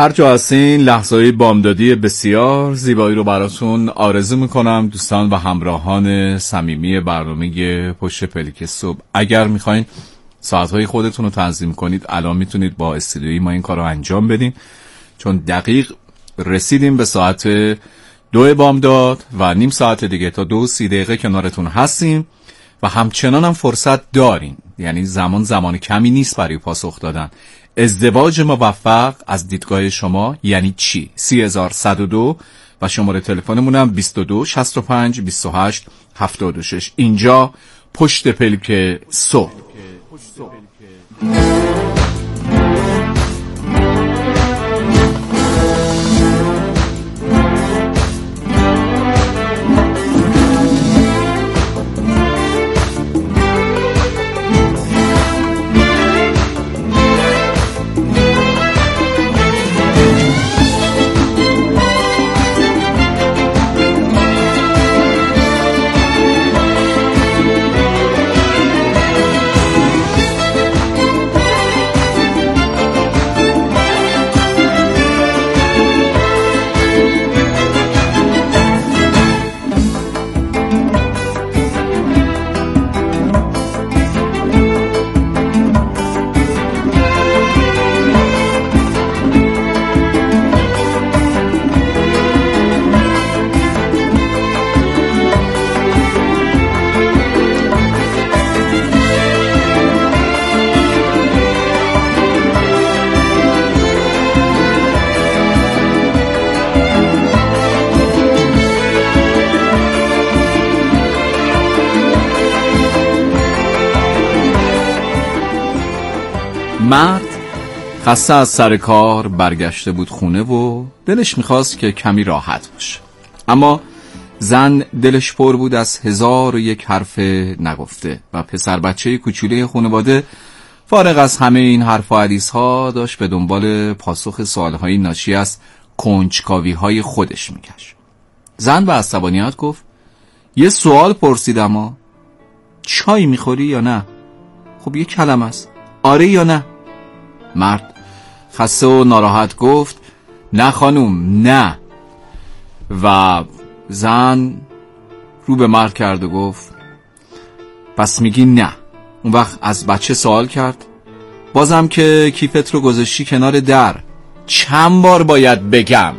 هر جا هستین لحظه‌های بامدادی بسیار زیبایی رو براتون آرزو میکنم دوستان و همراهان صمیمی برنامه پشت پلک صبح. اگر میخواین ساعتهای خودتون رو تنظیم کنید الان میتونید با استودیوی ما این کار رو انجام بدین، چون دقیق رسیدیم به ساعت 2 بامداد و نیم ساعت دیگه تا 2:30 کنارتون هستیم و همچنان هم فرصت دارین، یعنی زمان کمی نیست برای پاسخ دادن. ازدواج موفق از دیدگاه شما یعنی چی؟ 3102 و شماره تلفنمونم 22 65 28 76. اینجا پشت پلک صبح. مرد خسته از سر کار برگشته بود خونه و دلش میخواست که کمی راحت باشه، اما زن دلش پر بود از 1001 حرف نگفته و پسر بچه کوچوله خانواده فارغ از همه این حرف و حدیث ها داشت به دنبال پاسخ سوالهای ناشی از کنجکاوی های خودش میگشت. زن با عصبانیت گفت یه سوال پرسیدم ها، چای میخوری یا نه؟ خب یه کلمه است، آره یا نه؟ مرد خسته و ناراحت گفت نه خانوم نه. و زن رو به مرد کرد و گفت پس میگی نه. اون وقت از بچه سوال کرد بازم که کیفت رو گذاشتی کنار در چند بار باید بگم؟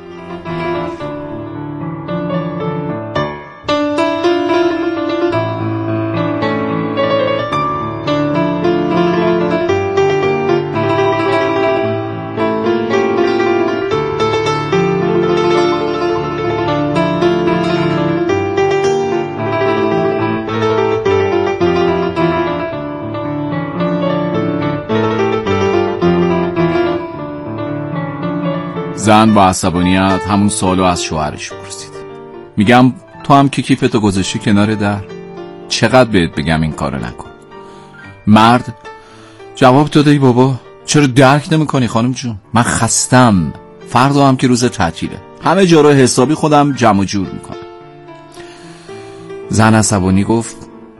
زن با عصبانیت همون سوالو از شوهرش پرسید. میگم تو هم که کیفتو گذاشتی کنار در، چقدر بهت بگم این کارو نکن؟ مرد جواب داده ای بابا چرا درک نمیکنی خانم جون؟ من خستم، فردا هم که روز تعطیله، همه جا رو حسابی خودم جمع جور میکنم. زن عصبانی گفت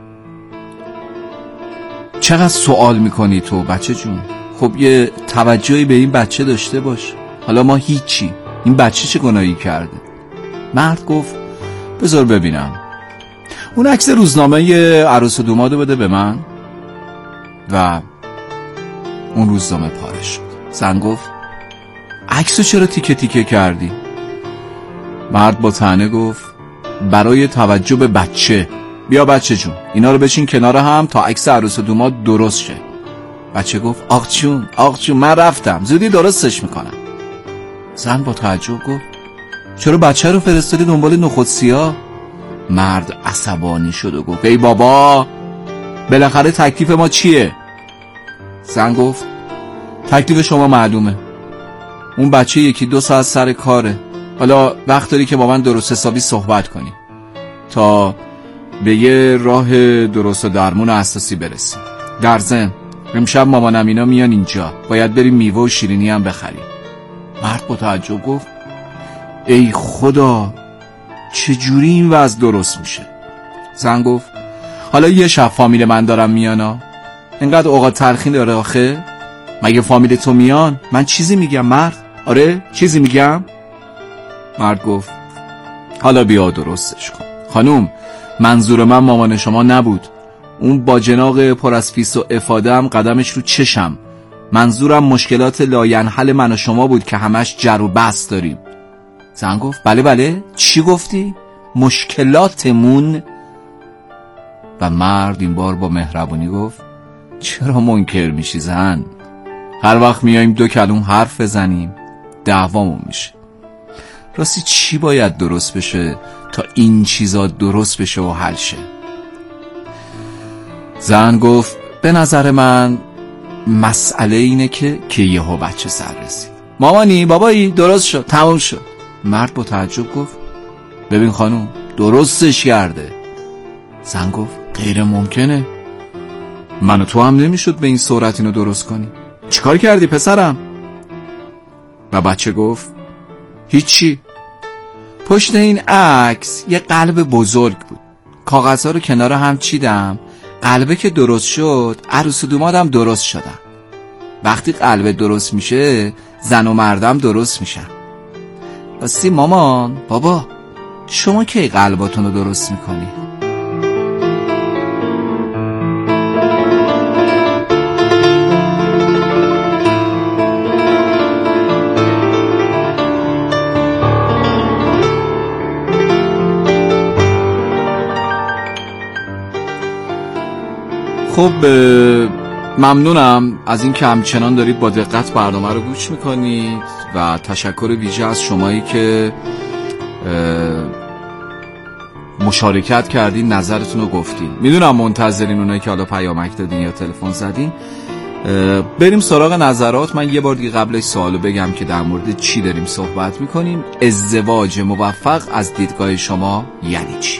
چقدر سوال میکنی تو بچه جون؟ خب یه توجهی به این بچه داشته باش. حالا ما هیچی، این بچه چه گناهی کرده؟ مرد گفت بذار ببینم. اون عکس روزنامه عروس و دومادو بده به من. و اون روزنامه پاره شد. زن گفت عکسو چرا تیکه تیکه کردی؟ مرد با طعنه گفت برای توجه به بچه. بیا بچه جون اینا رو بچین کنار هم تا عکس عروس و دوماد درست شه. بچه گفت آق جون من رفتم، زودی درستش میکنم. زن با تعجب گفت چرا بچه رو فرستادی دنبال نخود سیاه؟ مرد عصبانی شد و گفت ای بابا بالاخره تکلیف ما چیه؟ زن گفت تکلیف شما معلومه، اون بچه 1-2 ساعت سر کاره، حالا وقت داری که با من درست حسابی صحبت کنی تا به یه راه درست و درمون اساسی برسیم. در ضمن امشب مامانم اینا میان اینجا، باید بریم میوه و شیرینی هم بخریم. مرد با تعجب گفت ای خدا چجوری این وضع درست میشه؟ زن گفت حالا یه شب فامیل من دارم میانا، اینقدر اوقات تلخی داره آخه؟ مگه فامیل تو میان؟ من چیزی میگم مرد؟ آره چیزی میگم؟ مرد گفت حالا بیا درستش کن. خانوم منظور من مامان شما نبود. اون با جناق پر از فیس و افاده هم قدمش رو چشم. منظورم مشکلات لاینحل من و شما بود که همش جر و بحث داریم. زن گفت بله چی گفتی؟ مشکلاتمون؟ و مرد این بار با مهربونی گفت چرا منکر میشی زن؟ هر وقت میایم دو کلم حرف بزنیم دعوامون میشه. راستی چی باید درست بشه تا این چیزا درست بشه و حل شه؟ زن گفت به نظر من مسئله اینه که یهو بچه سر رسید. مامانی بابایی درست شد تموم شد. مرد با تعجب گفت ببین خانوم درستش کرده. زن گفت غیر ممکنه. من و تو هم نمیشد به این سرعت اینو درست کنی. چیکار کردی پسرم؟ و بچه گفت هیچی. پشت این عکس یه قلب بزرگ بود. کاغذها رو کنار هم چیدم. قلبه که درست شد عروس و دومادم درست شدن. وقتی قلبه درست میشه زن و مردم درست میشن. راستی مامان بابا شما کی قلباتون رو درست میکنی؟ خب ممنونم از این که همچنان دارید با دقت برنامه رو گوش میکنید و تشکر ویژه از شمایی که مشارکت کردین نظرتون رو گفتین. میدونم منتظرین اونایی که حالا پیامک دادین یا تلفن زدین. بریم سراغ نظرات. من یه بار دیگه قبلش سوالو بگم که در مورد چی داریم صحبت میکنیم. ازدواج موفق از دیدگاه شما یعنی چی؟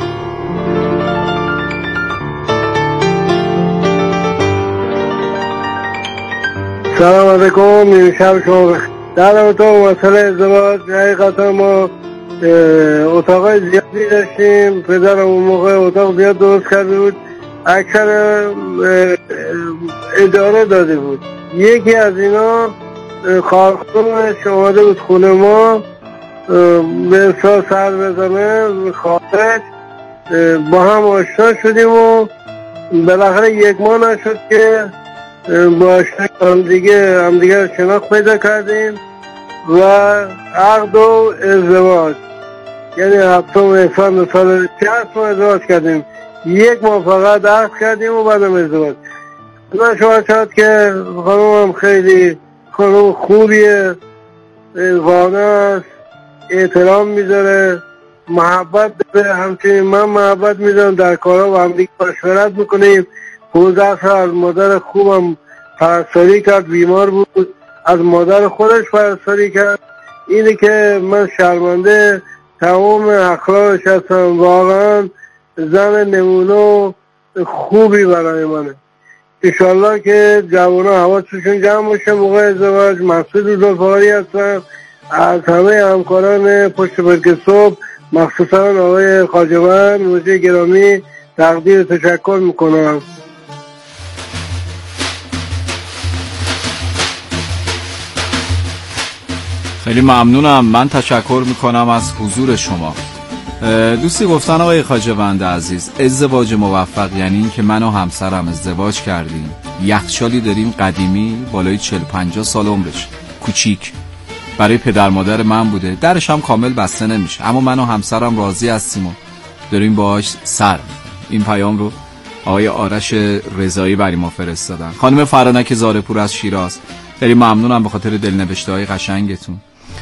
سلام علیکم. نیمه شب شما بخیر. در اتاق مسئله ازدواج حقیقتا ما اتاقای زیادی داشتیم. پدرم اون موقع اتاق زیاد درست کرده بود، اکثر اداره داده بود. یکی از اینا خواهرش اومده بود خونه ما به اصلا سر بزنه خواهرش. با هم آشنا شدیم و بالاخره یک ماه نشد که با همدیگه شناخت پیدا کردیم و عقد و ازدواج، یعنی 7 اسفند سال 60 ما ازدواج کردیم. یک ماه فقط عقد کردیم و بعدم ازدواج. من شما شد که خانومم خیلی خانوم خوبیه، قانع است، احترام میذاره، محبت داره. همچنین من محبت میذارم، در کارها با همدیگه مشورت میکنیم. 15 سال مادر خوبم پرستاری کرد، بیمار بود، از مادر خودش پرستاری کرد. اینه که من شرمنده تمام اخلاقش هستم. واقعا زن نمونه خوبی برای منه. انشالله که جوانا حواسشون جمع باشه موقع ازدواج. مسعود زلفقاری هستم، از همه همکاران پشت برگ صبح مخصوصا آقای خواجه‌وند مجری گرامی تقدیر تشکر میکنم. خیلی ممنونم. من تشکر میکنم از حضور شما. دوستی گفتن آقای خواجه‌وند عزیز ازدواج موفق یعنی این که من و همسرم ازدواج کردیم، یخچالی داریم قدیمی بالای 40-50 سال عمرش، کوچیک، برای پدر مادر من بوده، درش هم کامل بسته نمیشه، اما من و همسرم راضی هستیم و داریم باهاش سر. این پیام رو آقای آرش رضایی برای ما فرستادن. خانم فرانک زارپور از شیراز، خیلی ممنونم به خاطر دلنوشته‌های قشنگتون.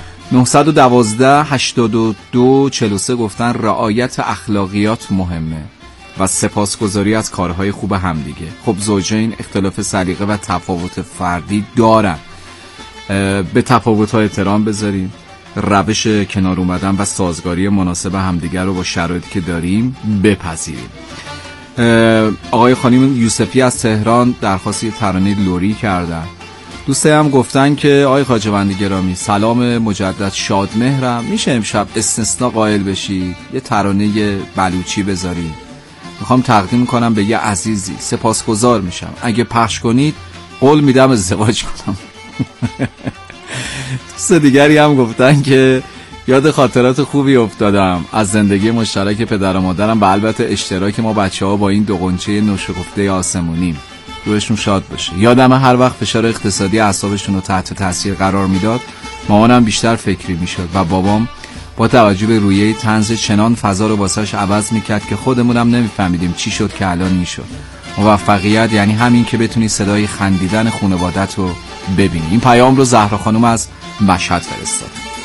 912-82-43 گفتن رعایت اخلاقیات مهمه و سپاسگزاری از کارهای خوب همدیگه. خب زوجین اختلاف سلیقه و تفاوت فردی دارن، به تفاوت‌ها احترام بذاریم، روش کنار اومدن و سازگاری مناسب همدیگه رو با شرایطی که داریم بپذیریم. آقای خانم یوسفی از تهران درخواست ترانه لوری کردن. دوسته هم گفتن که آقای خواجه‌وند گرامی سلام مجدد، شادمهرم، میشه امشب استثناء قائل بشید یه ترانه بلوچی بذارید؟ میخوام تقدیم کنم به یه عزیزی، سپاسگزار میشم اگه پخش کنید، قول میدم ازدواج کنم. دوست دیگری هم گفتن که یاد خاطرات خوبی افتادم از زندگی مشترک پدر و مادرم و البته اشتراک ما بچه‌ها با این دو غنچه نوشگفته آسمونیم. روحشون شاد باشه. یادمه هر وقت فشار اقتصادی اعصابشون رو تحت تاثیر قرار میداد مامانم بیشتر فکری میشد و بابام با توجه به رویه طنز چنان فضا رو واسش عوض میکرد که خودمونم نمیفهمیدیم چی شد که الان میشد. موفقیت یعنی همین که بتونی صدای خندیدن خانوادت رو ببینی. این پیام رو زهرا خانم از مشهد فرستاد.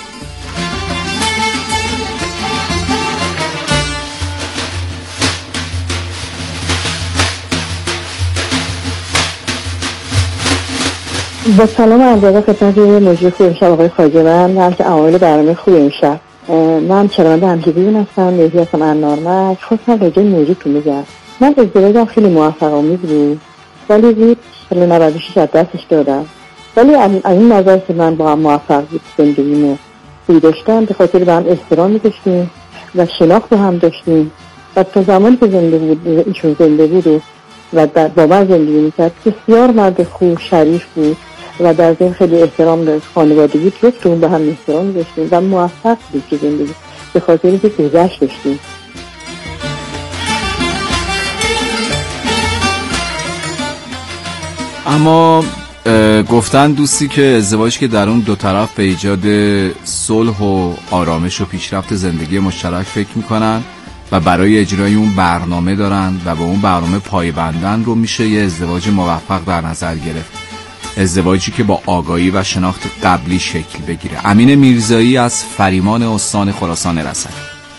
با سلام عرض خدمت مجری خوب امشب آقای خواجه. من هم که عوامل برنامه خوب امشب من شنونده همجوری هستم. مهدی هستم انارمک. خواستم راجع به موضوعتون بگم. من ازدواجم خیلی موفق آمیز بود ولی زود سال 96 از دستش دادم. ولی از این نظر که من با هم موفق بود زندگیمو خوبی داشتم به خاطر به هم احترام می‌ذاشتیم و شناخت هم داشتیم و تا زمانی که ایشون زنده بود و با من زندگی می‌کرد بسیار مرد خوب شریف بود و در ذهن خیلی احترام داشت. خانواده بود جفتمون به هم احترام داشتیم و موفق بود که زندگی به خاطر اینکه گذشت داشتیم. اما گفتن دوستی که ازدواج که در اون دو طرف به ایجاد صلح و آرامش و پیشرفت زندگی مشترک فکر میکنن و برای اجرای اون برنامه دارن و به اون برنامه پایبندن رو میشه یه ازدواج موفق در نظر گرفت. ازدواجی که با آگاهی و شناخت قبلی شکل بگیره. امین میرزایی از فریمان استان خراسان رسد.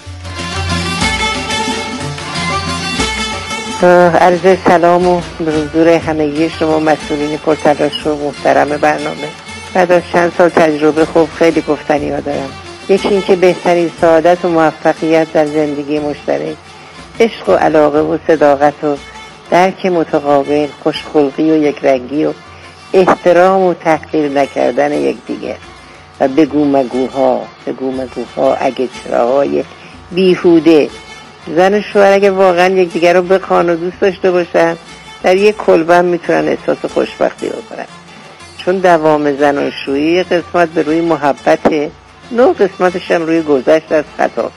عرض سلام و به حضور همگی شما مسئولین پرتلاش و محترم برنامه. بعد از چند سال تجربه خوب خیلی گفتنی ها دارم. یکی این که بهترین سعادت و موفقیت در زندگی مشترک عشق و علاقه و صداقت و درک متقابل، خوشخلقی و یکرنگی و احترام و تحقیر نکردن یکدیگر و بگو مگوها اگه چراهای بیهوده. زن و شوهر اگه واقعا یکدیگر رو بخوان و دوست داشته باشن در یک کلبه میتونن احساس خوشبختی بکنن، چون دوام زناشویی قسمت به روی محبته، نوع قسمتش هم روی گذشت از خطا.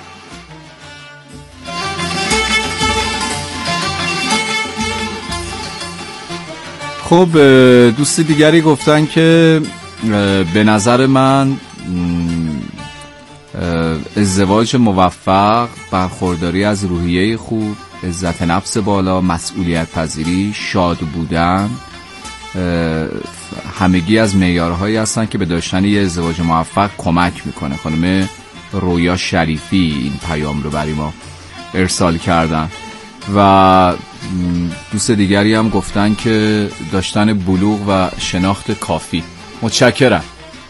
خب دوست دیگری گفتن که به نظر من ازدواج موفق برخورداری از روحیه خوب، عزت نفس بالا، مسئولیت پذیری، شاد بودن همگی از معیارهایی هستن که به داشتن یه ازدواج موفق کمک میکنه. خانم رویا شریفی این پیام رو برای ما ارسال کردن و دوست دیگری هم گفتن که داشتن بلوغ و شناخت کافی. متشکرم.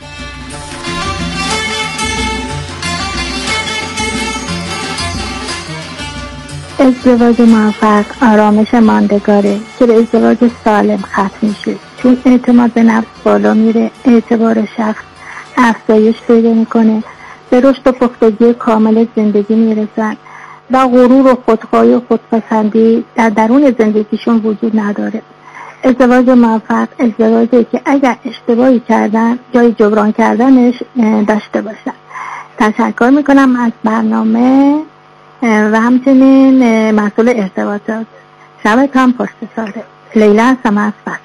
ازدواج موفق آرامش ماندگاره که به ازدواج سالم ختم میشه، چون اعتماد به نفس بالا میره، اعتبار شخص افزایش پیدا میکنه، به رشد و پختگی کامل زندگی میرسن و غرور و خودخواهی و خودپسندی در درون زندگیشون وجود نداره. ازدواج موفق ازدواجی که اگر اشتباهی کردن جای جبران کردنش داشته باشن. تشکر میکنم از برنامه و همچنین مسئول ارتباطات. شبت هم پشت ساله. لیلا هستم از فصل.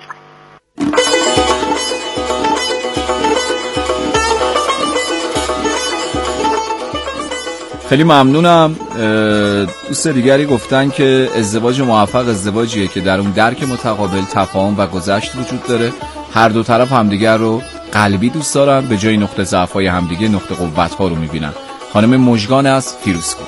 خیلی ممنونم. دوست دیگری گفتن که ازدواج موفق ازدواجیه که در اون درک متقابل، تفاهم و گذشت وجود داره. هر دو طرف همدیگر رو قلبی دوست دارن، به جای نقطه ضعف‌های همدیگه نقطه قوت‌ها رو می‌بینن. خانم مژگان از فیروزکوه.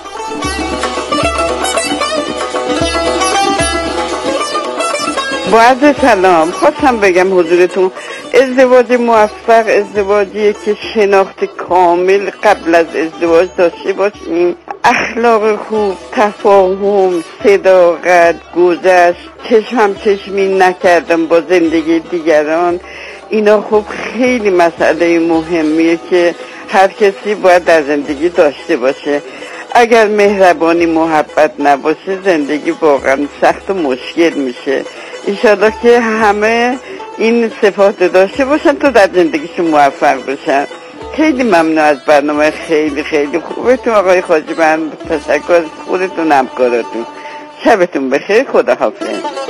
با عرض سلام خواستم بگم حضورتون ازدواج موفق ازدواجیه که شناخت کامل قبل از ازدواج داشته باشیم، اخلاق خوب، تفاهم، صداقت، گذشت، چشمی نکردم با زندگی دیگران. اینا خب خیلی مسئله مهمیه که هر کسی باید در زندگی داشته باشه. اگر مهربانی محبت نباشه زندگی واقعا سخت و مشکل میشه. انشالله که همه این صفات داشته باشن تا در زندگیشون موفق بشن. خیلی ممنون از برنامه خیلی خیلی خوبتون آقای خواجه بند. تشکر از خودتون همکاراتون. شبتون بخیر. خداحافظ.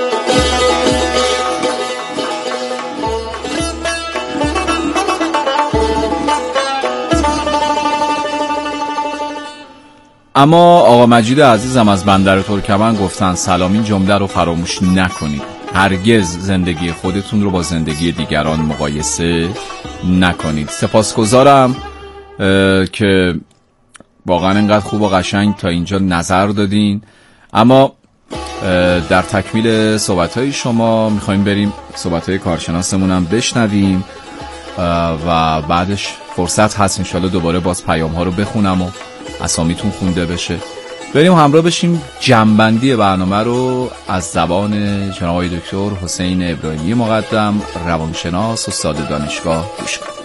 اما آقا مجید عزیزم از بندر ترکمن گفتن سلام، این جمله رو فراموش نکنید. هرگز زندگی خودتون رو با زندگی دیگران مقایسه نکنید. سپاسگزارم که واقعا اینقدر خوب و قشنگ تا اینجا نظر دادین. اما در تکمیل صحبت‌های شما میخوایم بریم صحبت‌های کارشناسمون هم بشنویم و بعدش فرصت هست انشالله دوباره باز پیام‌ها رو بخونم و اسامیتون خونده بشه. بریم همراه بشیم جمع‌بندی برنامه رو از زبان جناب آقای دکتر حسین ابراهیمی مقدم، روانشناس استاد دانشگاه، گوش کنیم.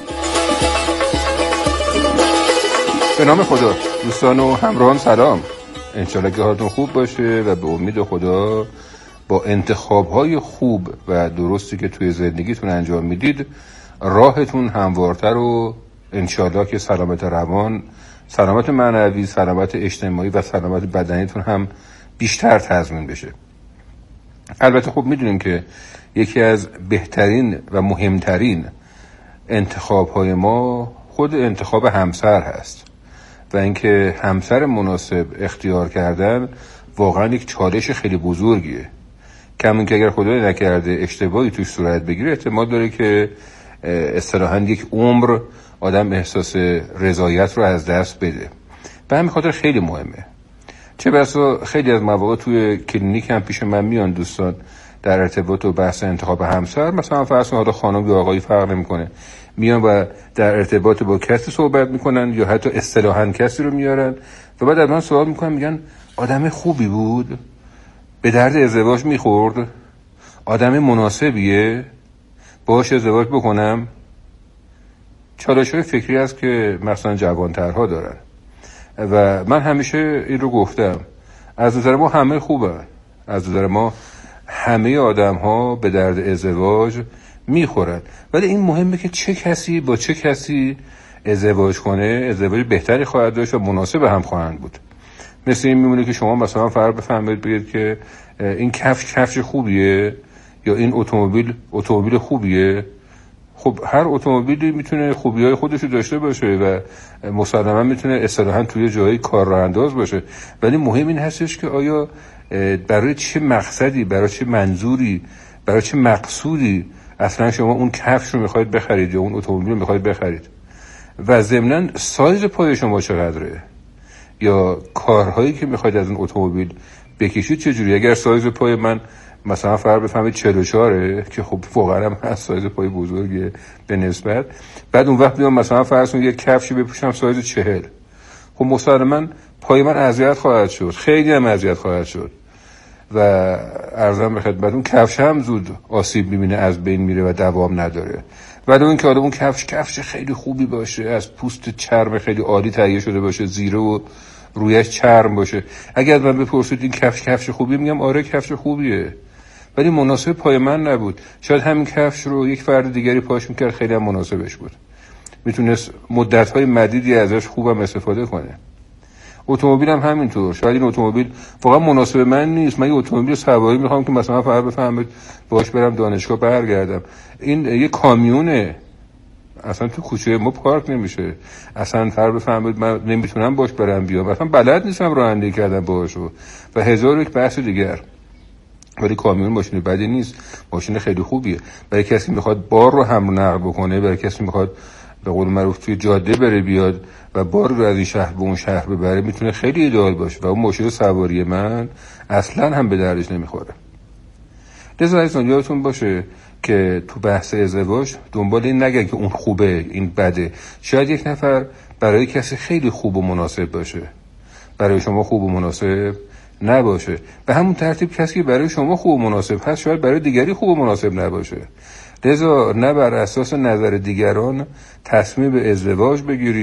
به نام خدا. دوستان و همراهان سلام. انشالله که حالتون خوب باشه و به امید خدا با انتخاب‌های خوب و درستی که توی زندگیتون انجام میدید راهتون هموارتر و انشالله که سلامت روان، سلامت معنوی، سلامت اجتماعی و سلامت بدنیتون هم بیشتر تضمین بشه. البته خب میدونیم که یکی از بهترین و مهمترین انتخاب‌های ما خود انتخاب همسر هست و اینکه همسر مناسب اختیار کردن واقعا یک چالش خیلی بزرگیه. کمون که اگر خدای نکرده اشتباهی توش صورت بگیره احتمال داره که اصطلاحاً یک عمر آدم احساس رضایت رو از دست بده. به همین خاطر خیلی مهمه. چه بسا خیلی از مواقع توی کلینیک هم پیش من میان دوستان در ارتباط و بحث انتخاب همسر، مثلا فرض کن حالا خانم یا آقایی فرق نمیکنه، میان و در ارتباط با کسی صحبت میکنن یا حتی اصطلاحاً کسی رو میارن و بعد از من سوال میکنن، میگن آدم خوبی بود، به درد ازدواج میخورد، آدم مناسبیه، باهاش ازدواج بکنم. چالش‌های فکری است که مثلا جوانترها دارن و من همیشه این رو گفتم، از نظر ما همه خوبن، از نظر ما همه آدم‌ها به درد ازدواج میخورن، ولی این مهمه که چه کسی با چه کسی ازدواج کنه ازدواج بهتری خواهد داشت و مناسب هم خواهند بود. مثل این میمونه که شما مثلا فرض بفرمایید بگید که این کفش خوبیه یا این اتومبیل خوبیه. خب هر اتومبیلی میتونه خوبی‌های خودش رو داشته باشه و مسلماً میتونه اصطلاحاً توی جایی کار راه انداز باشه، ولی مهم این هستش که آیا برای چه مقصدی، برای چه منظوری، برای چه مقصودی اصلا شما اون کفش رو میخواید بخرید یا اون اتومبیل رو میخواید بخرید و ضمناً سایز پای شما چقدره یا کارهایی که میخواید از اون اتومبیل بکشید چجوری. اگر سایز پای من مثلا فرض بفهمید 44 که خب واقعا هم از سایز پای بزرگه به نسبت، بعد اون وقت بیام مثلا فرض کنید یک کفشی بپوشم سایز 40، خب مسلماً پای من اذیت خواهد شد، خیلی هم اذیت خواهد شد و عرضم به خدمت اون کفش هم زود آسیب میبینه، از بین میره و دوام نداره. ولی اون که اون کفش خیلی خوبی باشه، از پوست چرم خیلی عالی تهیه شده باشه، زیره و رویش چرم باشه، اگر من بپرسید این کفش خوبیه، میگم آره کفش خوبیه، ولی مناسب پای من نبود. شاید همین کفش رو یک فرد دیگری پاش میکرد خیلی هم مناسبش بود، میتونست مدت‌های مدیدی ازش خوبم استفاده کنه. اتومبیل هم همینطور، شاید این اتومبیل واقعا مناسب من نیست، من یه اتومبیل سواری میخوام که مثلا فقط بفهمید باهاش برم دانشگاه برگردم. این یه کامیونه، اصلا تو کوچه ما پارک نمیشه، اصلا فرض بفهمید من نمیتونم باش برم بیام، اصلا بلد نیستم رانندگی کردن باهاشو و هزار یک بحث دیگر. ولی کامیون ماشین بدی نیست، ماشین خیلی خوبیه. برای کسی میخواد بار رو هم نقل بکنه، برای کسی میخواد به قول معروف توی جاده بره بیاد و بار رو از این شهر به اون شهر ببره، میتونه خیلی ایدئال باشه و اون ماشین سواری من اصلا هم به دردش نمیخوره. لذا عزیزان یادتون باشه که تو بحث ازدواج دنبال این نگن که اون خوبه این بده. شاید یک نفر برای کسی خیلی خوب و مناسب باشه، برای شما خوب و مناسب نباشه. به همون ترتیب کسی که برای شما خوب و مناسب هست شاید برای دیگری خوب و مناسب نباشه. لذا نه بر اساس نظر دیگران تصمیم به ازدواج بگیرید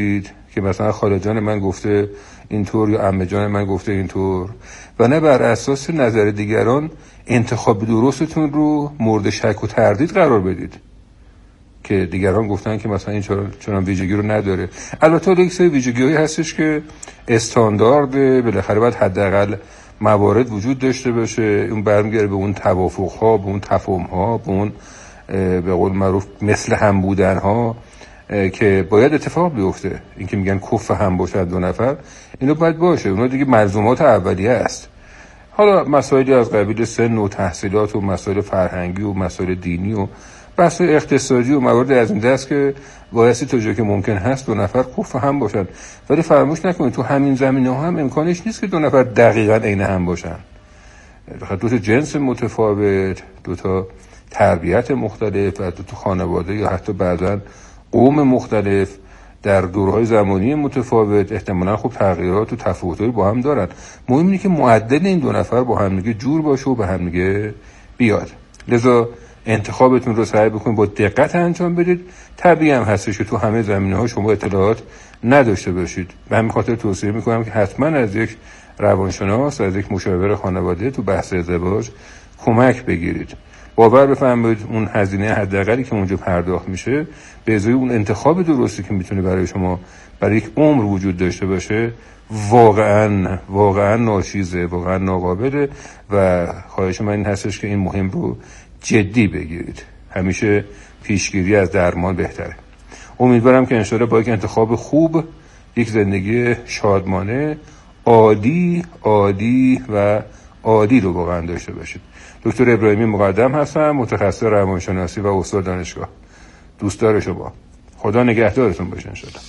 که مثلا خاله جان من گفته اینطور یا عمه جان من گفته اینطور، و نه بر اساس نظر دیگران انتخاب درستتون رو مورد شک و تردید قرار بدید که دیگران گفتن که مثلا این چنان ویژگی رو نداره. البته یک سری ویژگی‌هایی هستش که استاندارد، بالاخره باید حداقل موارد وجود داشته باشه. اون برمیگره به اون توافق‌ها، به اون تفاهم‌ها، به اون به قول معروف مثل هم بودن‌ها که باید اتفاق بیفته. این که میگن کف هم باشد دو نفر، اینو باید باشه. اونا دیگه ملزومات اولیه است. حالا مسائلی از قبیل سن و تحصیلات و مسائل فرهنگی و مسائل دینی و بحث اقتصادی و موارد از این دست که بایستی تا جایی که ممکن هست دو نفر کف هم باشن. ولی فراموش نکنید تو همین زمینه ها هم امکانش نیست که دو نفر دقیقاً عین هم باشن. دو تا جنس متفاوت، دو تا تربیت مختلف و دو تا خانواده یا حتی بعضاً قوم مختلف در دورهای زمانی متفاوت احتمالاً خب تغییرات و تفاوت‌هایی با هم دارن. مهم اینه که معدل این دو نفر با هم دیگه جور باشه و به هم دیگه بیاد. لذا انتخابتون رو سعی بکنید با دقت انجام بدید. طبیعی هم هستش که تو همه زمینه‌ها شما اطلاعات نداشته باشید. به همین خاطر توصیه می‌کنم که حتما از یک روانشناس، از یک مشاور خانواده تو بحث ازدواج کمک بگیرید. باور بفرمایید اون هزینه حداقلی که اونجا پرداخت میشه به ازای اون انتخاب درستی که میتونه برای شما برای یک عمر وجود داشته باشه واقعا ناچیزه، واقعا ناقابله و خواهش من این هستش که این مهم رو جدی بگیرید. همیشه پیشگیری از درمان بهتره. امیدوارم که انشاءالله با یک انتخاب خوب یک زندگی شادمانه عالی و عالی رو واقعا داشته باشید. دکتر ابراهیمی مقدم هستم، متخصص روانشناسی و استاد دانشگاه. دوستدار شما. خدا نگهدارتون باشه انشاءالله.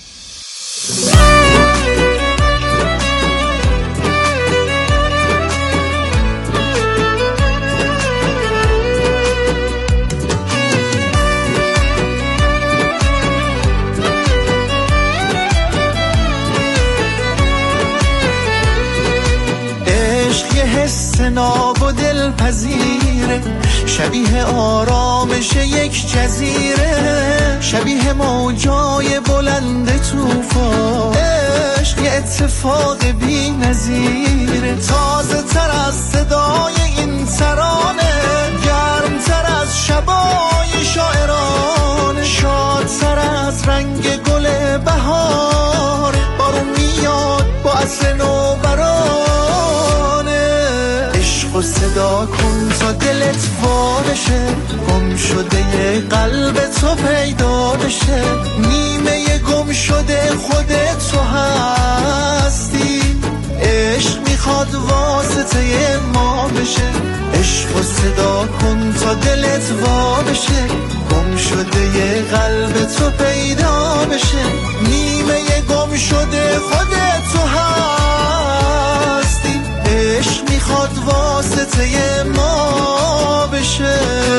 ناب و دلپذیره، شبیه آرامش یک جزیره، شبیه موجای بلند طوفان. عشق یه اتفاق بی نظیره، تازه تر از صدای این ترانه، گرم تر از شبای شاعرانه، شادتر از رنگ گل بهار، بارون میاد با عطر نوبران. و صدا کن تا دلت وا بشه، گم شده یه قلب تو پیدا بشه، نیمه گم شده خودت تو هستی. عشق میخواد واسطه ما بشه، عشق و صدا کن تا دلت وا بشه، گم شده یه قلب تو پیدا بشه، نیمه گم شده خودت تو هستی. عشق میخواد واسطه ما بشه.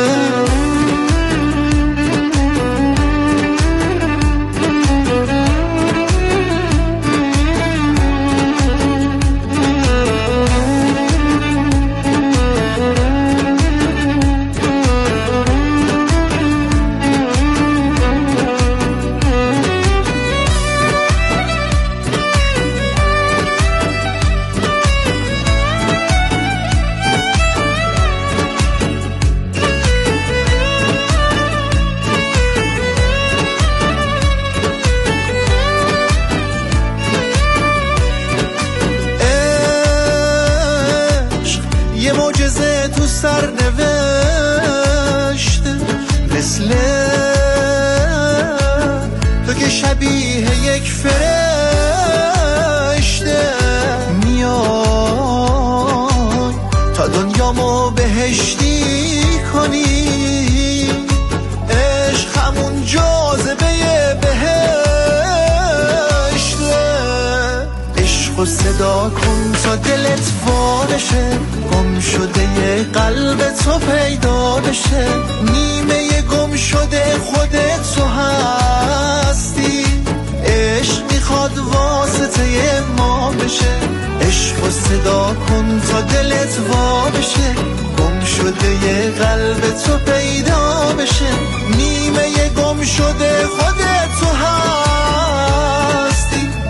سرنوشت مثل تو که شبیه یک فرشته، میای تا دنیامو بهشتی کنی. عشق همون جاذبه بهشته، عشق و صدا کن تا دلت وا بشه، گم شده یه قلب تو پیدا بشه، نیمه گم شده خودت تو هستی. عشق میخواد واسطه ما بشه، عشق و صدا کن تا دلت وا بشه، گم شده یه قلب تو پیدا بشه، نیمه گم شده خودت تو هستی.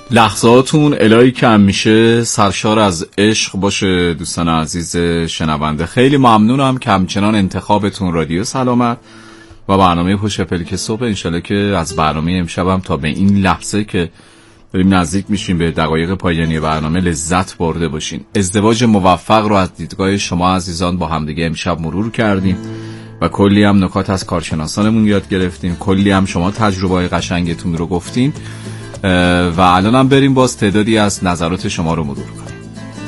لحظاتون الهی که همیشه سرشار از عشق باشه. دوستان عزیز شنونده خیلی ممنونم که همچنان انتخابتون رادیو سلامت و برنامه پشت پلک صبح. انشالله که از برنامه امشبم تا به این لحظه که داریم نزدیک میشیم به دقایق پایانی برنامه لذت برده باشین. ازدواج موفق رو از دیدگاه شما عزیزان با همدیگه امشب مرور کردیم و کلی هم نکات از کارشناسانمون یاد گرفتیم، کلی هم شما تجربه‌های قشنگتون رو گفتین و الان هم بریم باز تعدادی از نظرات شما رو مرور کنیم.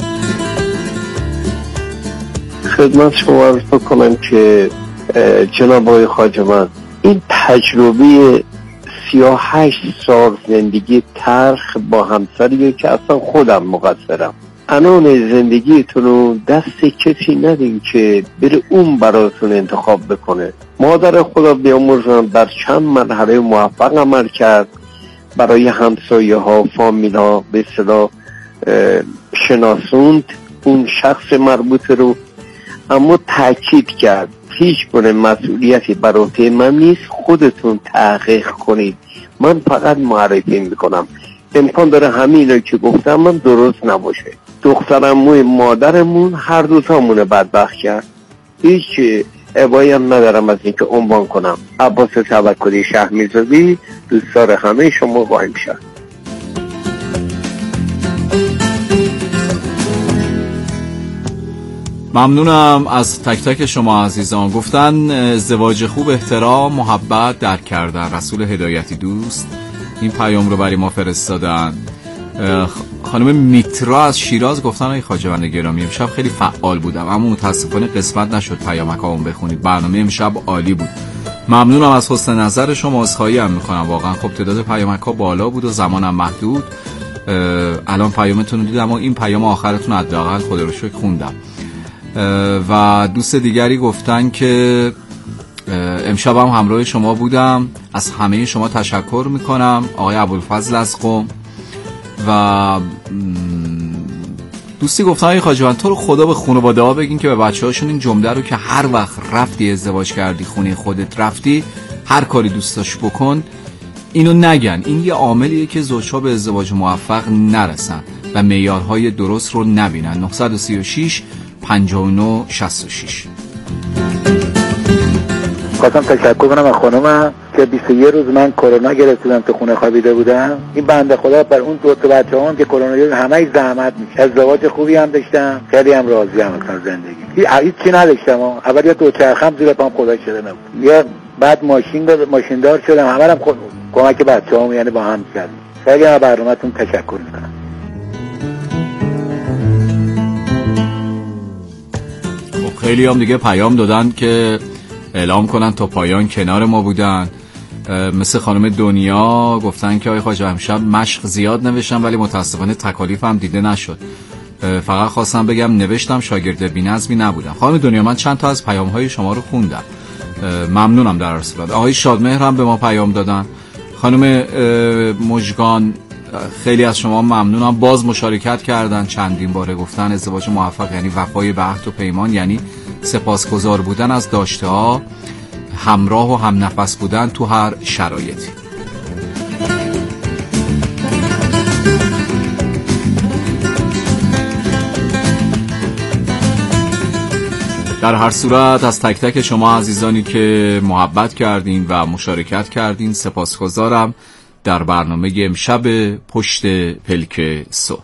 خدمت شما عرض بکنم که جناب آقای خواجه من این تجربه 38 سال زندگی تلخ با همسریه که اصلا خودم مقصرم. الان زندگیتون رو دست کسی ندین که بره اون براتون انتخاب بکنه. مادر خدا بیامرزم در چند مرحله موفق عمل کرد، برای همسایه ها فامیل ها به اصطلاح شناسوند اون شخص مربوط رو، اما تاکید کرد هیچ گونه مسئولیتی بر عهده من نیست، خودتون تحقیق کنید، من فقط معرفی میکنم. امکان داره همینو که گفتم من درست نباشه. دخترمون مادرمون هر دوتامون بدبخت کرد. هیچ ابایی هم ندارم از اینکه عنوان کنم. عباس توکلی شهرمیرزادی، دوستدار همه شما قائم شد. ممنونم از تک تک شما عزیزان. گفتن ازدواج خوب احترام، محبت، درک کردن. رسول هدایتی دوست این پیام رو برای ما فرستادن. خانم میترا از شیراز گفتن ای خواجه بنده گرامی امشب خیلی فعال بودم اما متاسفانه قسمت نشد پیامکامون بخونید. برنامه امشب عالی بود. ممنونم از حسن نظر شما. عذرخواهی هم میکنم، واقعا خب تعداد پیامک‌ها بالا بود و زمانم محدود. الان پیامتون رو دیدم اما این پیام آخرتون حداقل خدا رو شکر خوندم. و دوست دیگری گفتن که امشب هم همراه شما بودم، از همه شما تشکر میکنم. آقای ابوالفضل از قم. و دوستی گفتن آقای خواجه بنده تو رو خدا به خانواده ها بگین که به بچه هاشون این جمله رو که هر وقت رفتی ازدواج کردی خونه خودت رفتی هر کاری دوست داشت بکن، اینو نگن. این یه عاملیه که زوجها به ازدواج موفق نرسن و معیارهای درست رو نبینن. 936 59 66. خواستم تشکر کنم از خانومم که 21 روز من کرونا گرفتم تو خونه خوابیده بودم. این بنده خدا بر اون دو تا بچه‌ام که کرونا گرفتن همه زحمت می‌کشن. ازدواج خوبی هم داشتم، خیلی هم راضی ام از زندگی. هیچ چی نداشتم. اول یا دوچرخه‌ام زیر پام خدا شده نبود. یا بعد ماشیندار شدم. همه هم کمک بچه‌ام یعنی با هم کردیم. خیلی از برنامه‌تون تشکر می‌کنم. خیلی هم دیگه پیام دادن که اعلام کنن تا پایان کنار ما بودن. مثل خانم دنیا گفتن که آقای خواجه امشب مشق زیاد نوشتم ولی متاسفانه تکالیفم دیده نشد. فقط خواستم بگم نوشتم شاگرد بی‌نظمی نبودم. خانم دنیا من چند تا از پیام‌های شما رو خوندم. ممنونم در هر صورت. آقای شادمهر هم به ما پیام دادن. خانم مژگان خیلی از شما ممنونم، باز مشارکت کردن چندین باره. گفتن ازدواج موفق یعنی وفای به عهد و پیمان، یعنی سپاسگزار بودن از داشته‌ها، همراه و هم نفس بودن تو هر شرایطی. در هر صورت از تک تک شما عزیزانی که محبت کردین و مشارکت کردین سپاسگزارم در برنامه امشب پشت پلک صبح.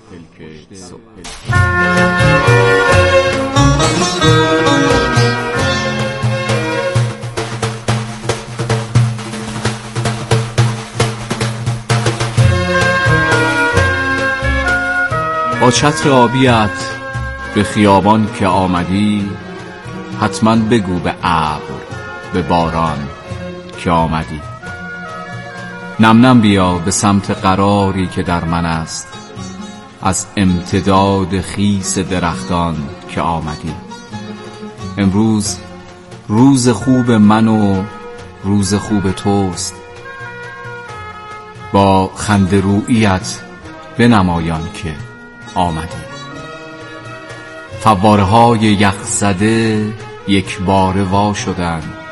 با چتر آبیت به خیابان که آمدی، حتما بگو به ابر به باران که آمدی. نم نم بیا به سمت قراری که در من است، از امتداد خیس درختان که آمدی. امروز روز خوب من و روز خوب توست، با خنده رویت بنمایان که آمدی. فواره های یخ زده یک باره وا شدند،